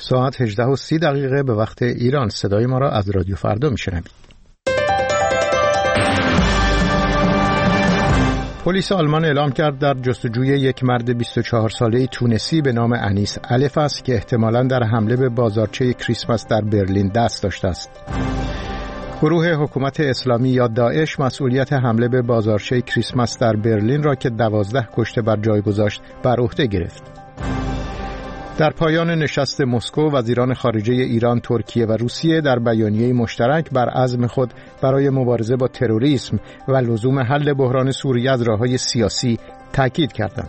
ساعت 18:30 به وقت ایران. صدای ما را از رادیو فردا میشنوید. پلیس آلمان اعلام کرد در جستجوی یک مرد 24 ساله‌ای تونسی به نام انیس الف است که احتمالاً در حمله به بازارچه کریسمس در برلین دست داشته است. گروه حکومت اسلامی یا داعش مسئولیت حمله به بازارچه کریسمس در برلین را که 12 کشته بر جای گذاشت بر عهده گرفت. در پایان نشست مسکو وزیران خارجه ایران، ترکیه و روسیه در بیانیه مشترک بر عزم خود برای مبارزه با تروریسم و لزوم حل بحران سوریه از راه‌های سیاسی تاکید کردند.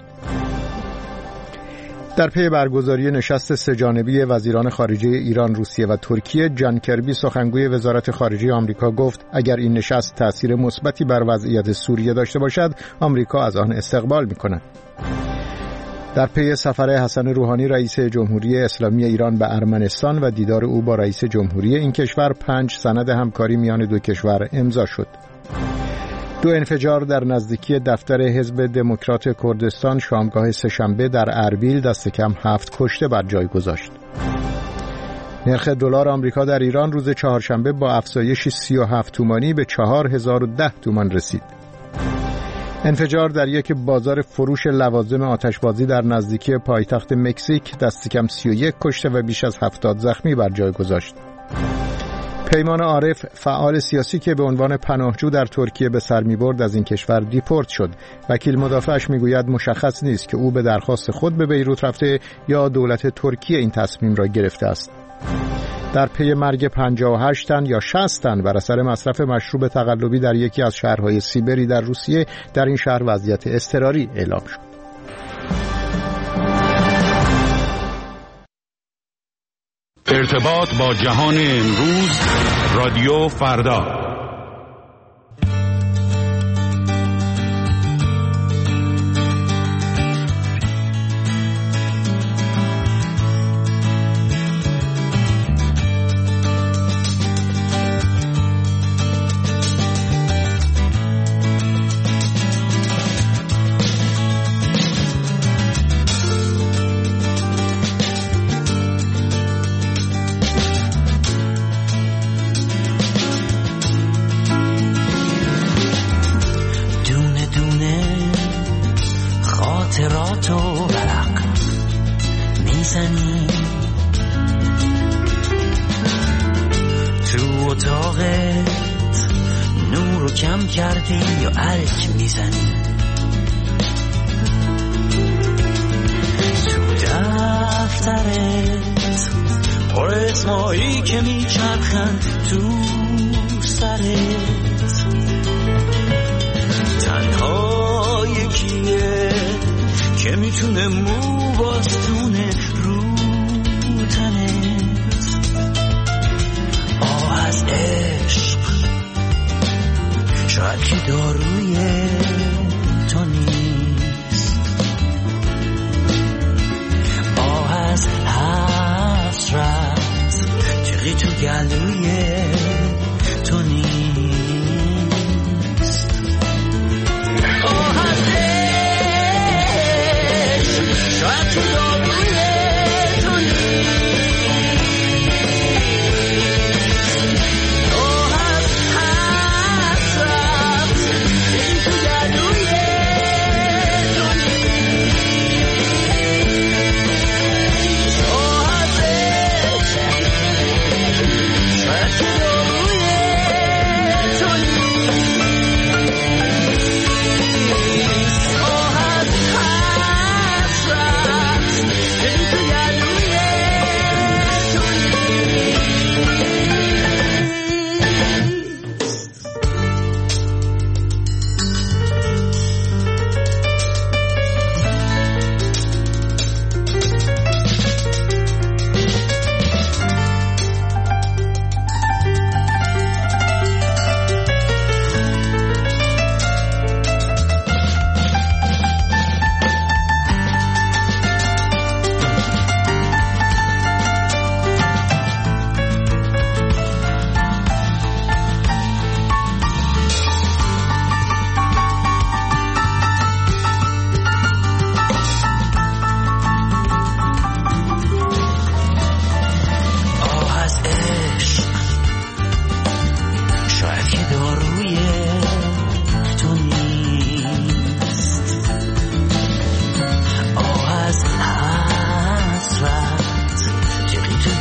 در پی برگزاری نشست سه‌جانبه وزیران خارجه ایران، روسیه و ترکیه، جان کربی سخنگوی وزارت خارجه آمریکا گفت اگر این نشست تأثیر مثبتی بر وضعیت سوریه داشته باشد، آمریکا از آن استقبال می‌کند. در پی سفر حسن روحانی رئیس جمهوری اسلامی ایران به ارمنستان و دیدار او با رئیس جمهوری این کشور، 5 سند همکاری میان دو کشور امضا شد. 2 انفجار در نزدیکی دفتر حزب دموکرات کردستان شامگاه سه‌شنبه در اربیل دست کم 7 کشته بر جای گذاشت. نرخ دلار آمریکا در ایران روز چهارشنبه با افزایش 37 تومانی به 4010 تومان رسید. انفجار در یک بازار فروش لوازم آتشبازی در نزدیکی پایتخت مکزیک دست کم 31 کشته و بیش از 70 زخمی بر جای گذاشت. پیمان عارف، فعال سیاسی که به عنوان پناهجو در ترکیه به سر می‌برد، از این کشور دیپورت شد. وکیل مدافعش میگوید مشخص نیست که او به درخواست خود به بیروت رفته یا دولت ترکیه این تصمیم را گرفته است. در پی مرگ 58 تن یا 60 تن بر اثر مصرف مشروب تقلبی در یکی از شهرهای سیبری در روسیه، در این شهر وضعیت اضطراری اعلام شد. ارتباط با جهان امروز، رادیو فردا.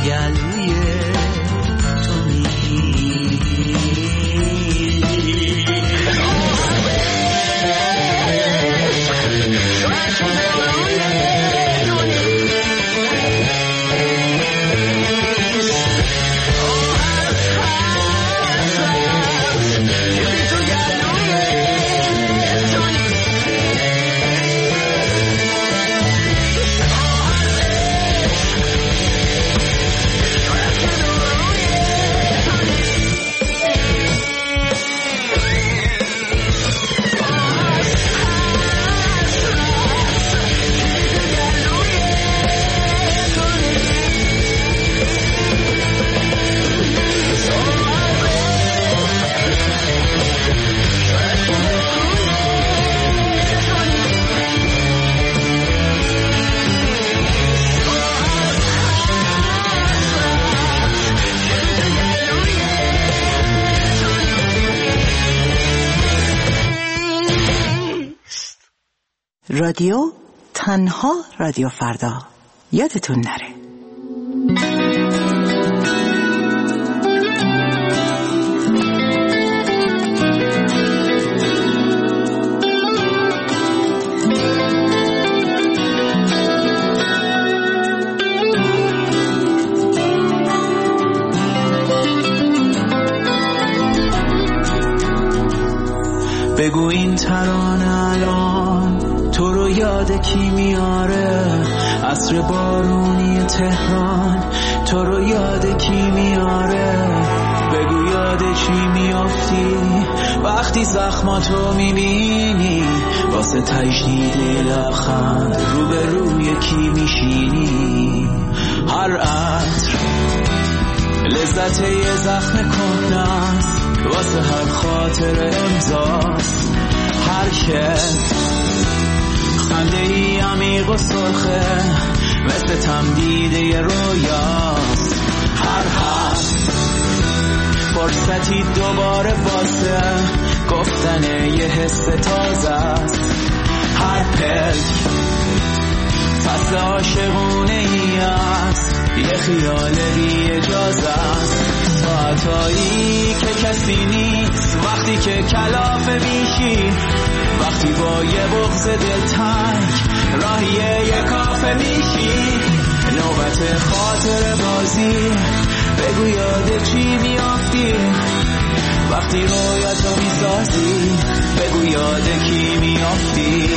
گلوی تو رادیو تنها رادیو فردا، یادتون نره. بگو این ترانه الان تو رو یاد کی میاره؟ عصر بارونی تهران تو رو یاد کی میاره؟ بگو یاد چی میافتی وقتی زخماتو میبینی؟ واسه تجدید لبخند روبروی کی میشینی؟ هر عطر لذت یه زخم کهنه‌ست، واسه هر خاطر امضاست. هر کس خنده ای عمیق و سرخه مثل تمدید یه رویاست. هر حرف فرصتی دوباره واسه گفتن یه حس تازه است. هر پلک فصل عاشقونه ای است، یه خیال بی اجازه است. ساعتایی که کسی نیست وقتی که کلافه میشی، وقتی با یه بغض دلتنگ راهی یه کافه میشی. نوبت خاطر بازی بگو یاد چی میافتی وقتی رویاتو میسازی؟ بگو یاد کی میافتی؟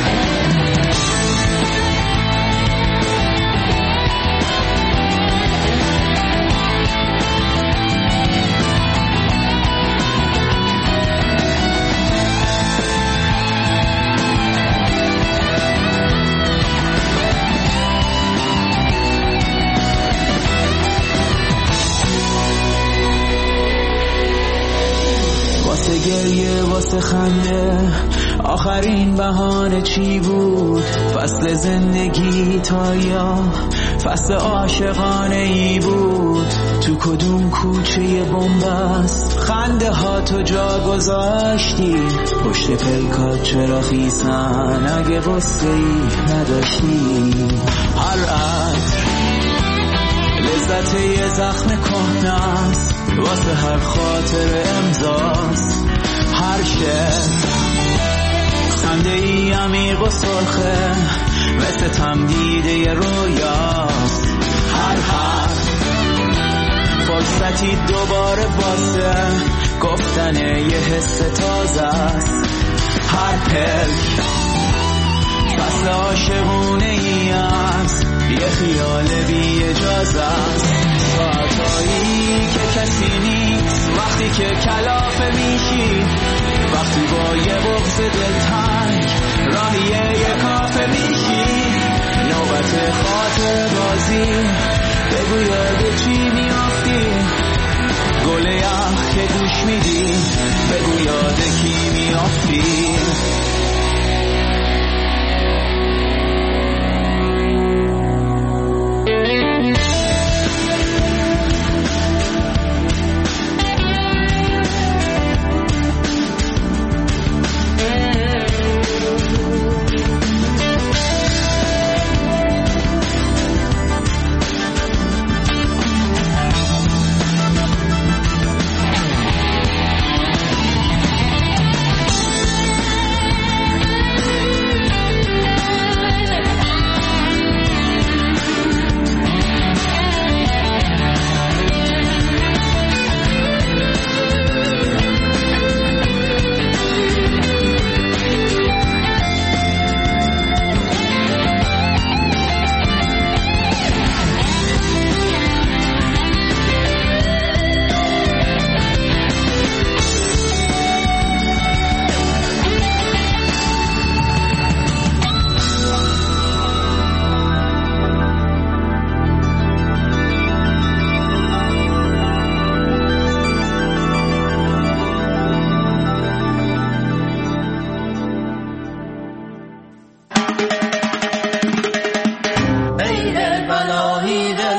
واسه گریه واسه خنده آخرین بهانه چی بود؟ فصل زندگی تا یا فصل عاشقانه ای بود؟ تو کدوم کوچه بنبست خنده ها تو جا گذاشتی؟ پشت پلکات چرا خیسن اگه غصه ای نداشتی؟ هر عطر لذت یه زخم کهنه‌ست، واسه هر خاطر امضاست. هر شعر خنده ای عمیق و سرخه مثل تمدید یه رویاست. هر حرف فرصتی دوباره واسه گفتن یه حس تازه است. هر پلک فصل عاشقونه ای است، یه خیال بی اجازه است. ساعتایی که کسی نیست وقتی که کلافه میشی، وقتی با یه بغض دلتنگ راهی یه کافه میشی. نوبت خاطر بازی بگو یاد چی میافتی؟ گل یخ که گوش میدی بگو یاد کی میافتی؟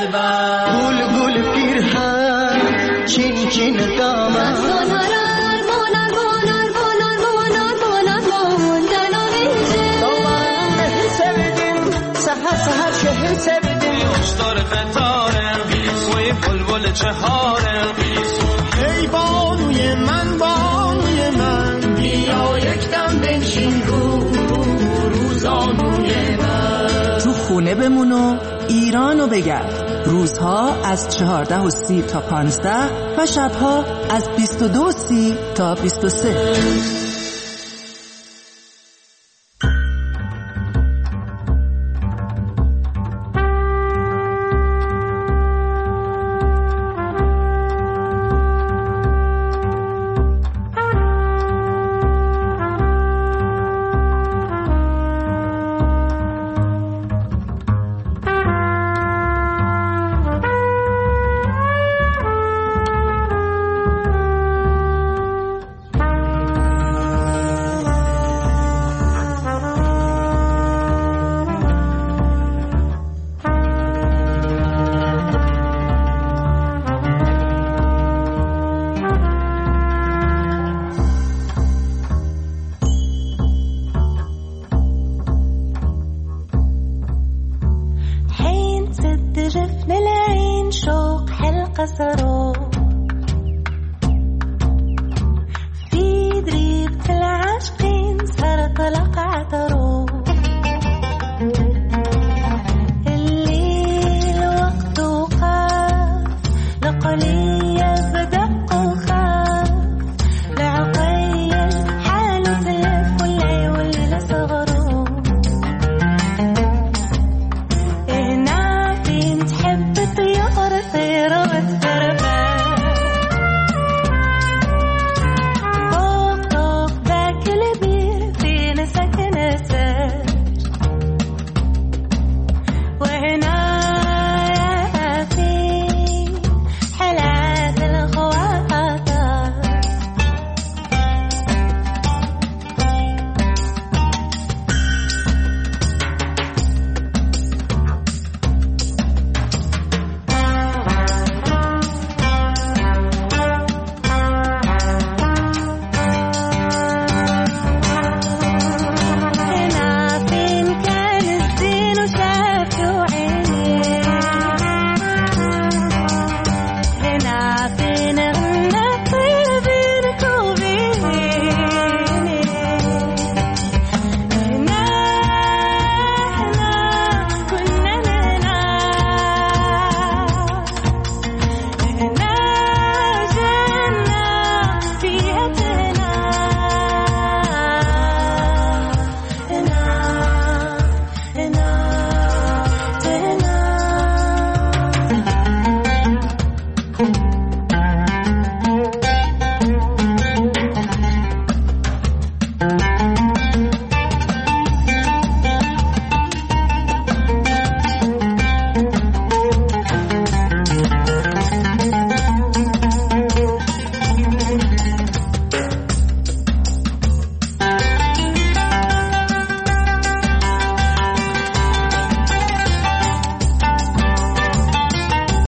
دلبر بلبل پیرهن چین چین دامن سهر شهر سبدیم خوشدار قطارم سوی بلبل چهارم ای بانوی من بیا یک دم بنشین روزانوی من تو خونه بمون و ایرانو بگرد. روزها از 14:30 تا 15 و شبها از 22:30 تا 23. قصروا في طريقة العاشقين سار طلق عطروا